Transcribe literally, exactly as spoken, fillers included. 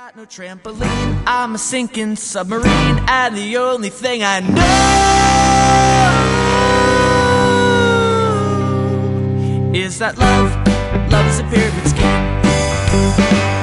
got no trampoline, I'm a sinking submarine, and the only thing I know is that love, love is a pyramid scheme.